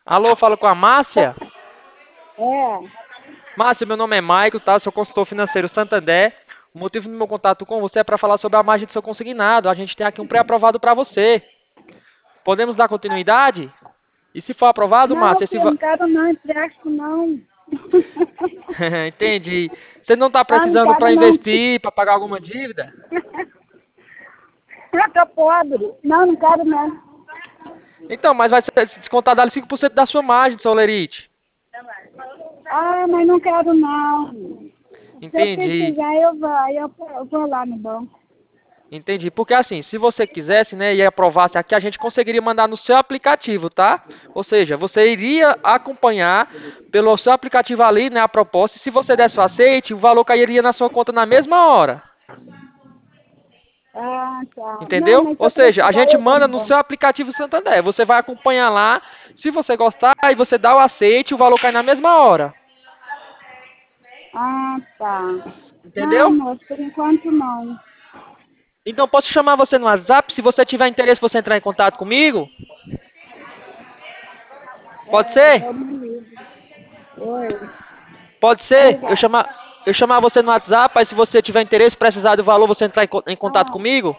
Alô, falo com a Márcia. É. Márcia, meu nome é Maico, tá? Sou consultor financeiro Santander. O motivo do meu contato com você é para falar sobre a margem do seu consignado. A gente tem aqui um pré-aprovado para você. Podemos dar continuidade? E se for aprovado, Não, Márcia, filho, não quero não, empresto não. Entendi. Você não está Ah, não precisando quero para não. investir, para pagar alguma dívida? Eu tô pobre. Não, não quero não. Então, mas vai ser descontado ali 5% da sua margem, seu Lerite. Ah, mas não quero não. Se eu Entendi. precisar, eu vou lá no banco. Entendi. Porque assim, se você quisesse, né, e aprovasse aqui, a gente conseguiria mandar no seu aplicativo, tá? Ou seja, você iria acompanhar pelo seu aplicativo ali, né, a proposta. E se você desse o aceite, o valor cairia na sua conta na mesma hora. Ah, tá. Não, Entendeu? mas se Ou eu seja, a precisar, gente eu vou manda no no banco. seu aplicativo Santander. Você vai acompanhar lá. Se você gostar, aí você dá o aceite, o valor cai na mesma hora. Ah, tá. Não, Entendeu? moço, por enquanto não. Então posso chamar você no WhatsApp. Se você tiver interesse, você entrar em contato comigo. Pode É, ser? eu me livre. Oi. Pode ser? Diga. Eu chamar você no WhatsApp, aí se você tiver interesse, precisar do valor, você entrar em contato Ah, comigo?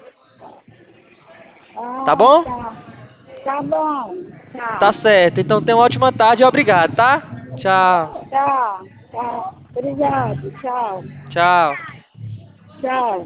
Tá ah, bom? tá. Tá bom. Tá Tá. certo. Então tenha uma ótima tarde e obrigado, tá? Tchau. Tá. Tá. Obrigado. Tchau. Tchau. Tchau.